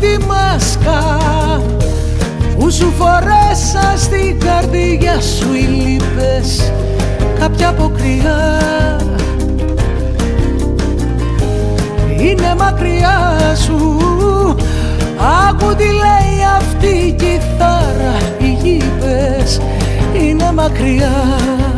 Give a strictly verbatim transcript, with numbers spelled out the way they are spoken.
τη μάσκα που σου φορέσα στην καρδιά σου οι λύπες κάποια αποκριά είναι μακριά σου. Άκου τι λέει αυτή η κιθάρα, οι γήπες είναι μακριά.